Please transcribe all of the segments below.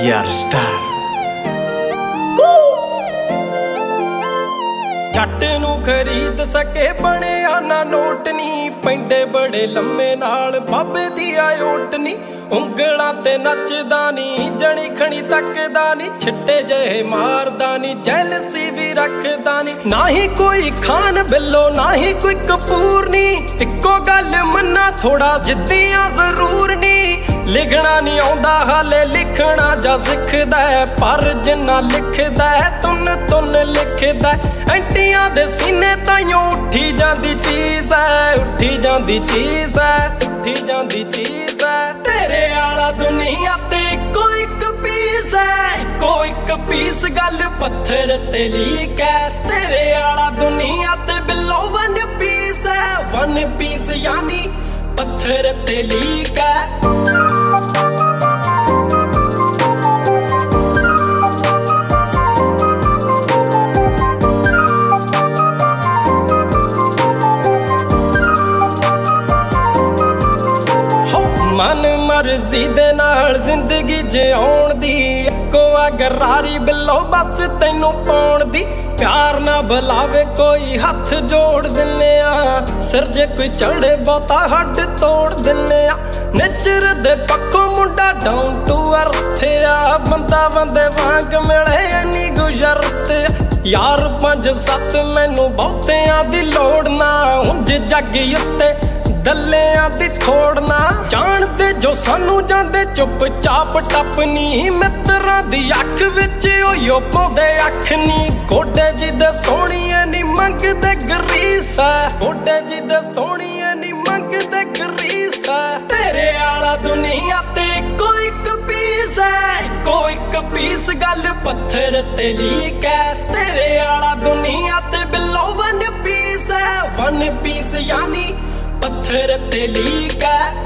यार स्टार जट नू खरीद सके बनिया ना नोट नी, पैंडे बड़े लम्मे नाल बाबे दी ओट नी। उंगलां ते नचदा नी, जणी खणी तकदा नी, छिट्टे जहे मारदा नी, जैलसी भी रखदा नी। ना ही कोई खान बिल्लो ना ही कोई कपूर नी, इक्को गल मन्ना थोड़ा जिद्दियां जरूर नी। लिखना नहीं आउंदा हाले लिखना जा सिखदा है, पर जिन्ना लिखदा है तुन तुन लिखदा है। एंटियां दे सीने ताइयों उठी जांदी चीज़ है, उठी जांदी चीज़ है, उठी जांदी चीज़ है। तेरे आला दुनिया ते कोई एक पीस है, कोई एक पीस गल पत्थर ते लीक है। तेरे आला दुनिया ते बिल्लो वन पीस है, वन पीस यानी पत्थर ते लीक है। मन मर्जी दे नाल जिंदगी जिउण दी, इक्को गरारी बिल्लो बस तैनू पाउण दी। प्यार ना बुलावे कोई हथ जोड़ दिन्ने आ, सिर जे कोई चढ़े बहुता हड्ड तोड़ दिन्ने आ। नेचर दे पक्कों मुंडा डाउन टू अर्थ आ, बंदा बंदे वांग मिले इन्नी गुजरत। यार 5-7 मैनू बहुतियां दी लोड़ ना, उंज जग उत्ते दलियां दी थोड़ना। जानदे जो सानू जांदे चुप चाप टपनी, मित्रां दी अख विच ओयो पाउंदे अख नी। गोडे जिदे सोहणीए नी मंगदे गरीस है, गोडे जिदे सोहणीए नी मंगदे गरीस है। तेरे आला दुनिया ते कोई एक पीस है, कोई एक पीस गल पत्थर ते लीक है। तेरे आला दुनिया ते बिल्लो वन पीस है, वन पीस यानी पत्थर ते लीक है।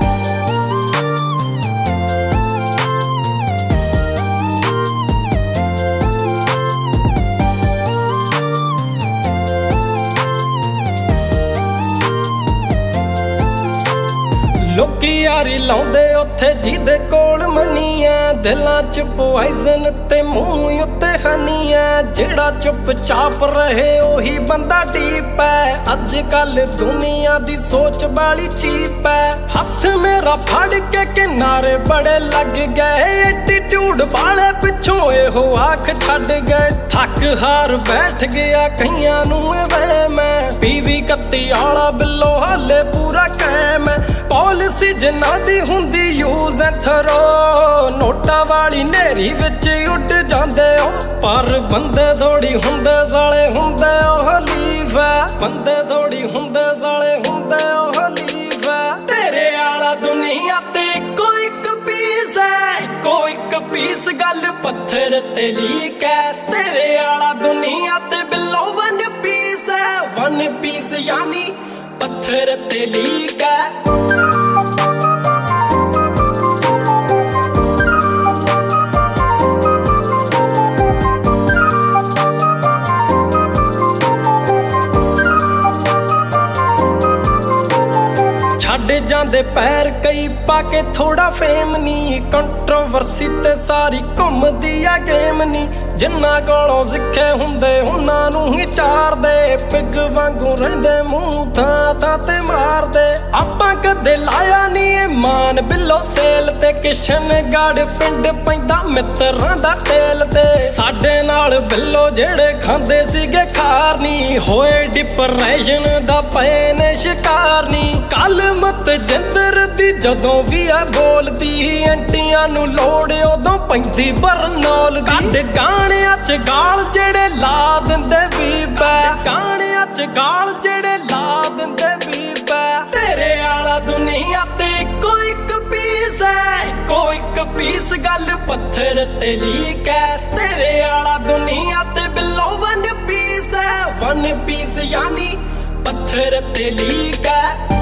लोकी यारी लाउंदे उत्थे जिहदे कोल मनी है, दिलां च पोइजन ते मूंह उत्ते हनी है। जेड़ा चुप चाप रहे ओही बंदा डीप है, अज कल दुनिया दी सोच बाली चीप है। हथ मेरा फड़ के किनारे बड़े लग गए, एटीट्यूड वाले पिछों एहो आख छड़ गए। थक हार बैठ गया कईयां नूं वहम है, 20-31 आला बिल्लो हाले पूरा कायम है। पॉलिसी जिन्ना दी हुंदी यूज एंड थरो, नोटा वाली नेरी विच उड जांदे हो। पर बंदे थोड़ी हुंदे साले हुंदे ओ हलीफ है, बंदे थोड़ी हुंदे साले हुंदे ओ हलीफ है। तेरे आला दुनिया ते कोई एक पीस है, कोई एक पीस गल पत्थर ते लीक है। तेरे आला दुनिया ते बिल्लो वन पीस है, वन पीस यानी पत्थर ते लीक है। छड़ जांदे पैर कई पाके थोड़ा फेम नी, कंट्रोवर्सी ते सारी घुमदी आ गेम नी। जिन्ना कोलों सिक्खे हुंदे उन्हां नूं ही चारदे, पिग वांगू रहिंदे मूंह थां थां ते मारदे। आपां कदे लाया नी मान बिल्लो सेल ते, किशनगढ़ पिंड पैंदा मित्रां दा टेल ते। साडे नाल बिल्लो जेड़े खांदे सीगे खार नी, होए डिप्रेशन दा पए ने शिकार नी। कल मत जिंदर दी जदों भी है बोलदी, एंटियां नूं लोड़ उदों पैंदी बरनौल दी। गाणियां च गाल जेड़े ला दिंदे बीबा, गाणियां च गाल जेड़े ला दिंदे बीबा। तेरे आला दुनिया ते कोई एक पीस है, कोई एक पीस गल पत्थर ते लीक है। तेरे आला दुनिया ते बिल्लो वन पीस है, वन पीस यानी पत्थर ते लीक है।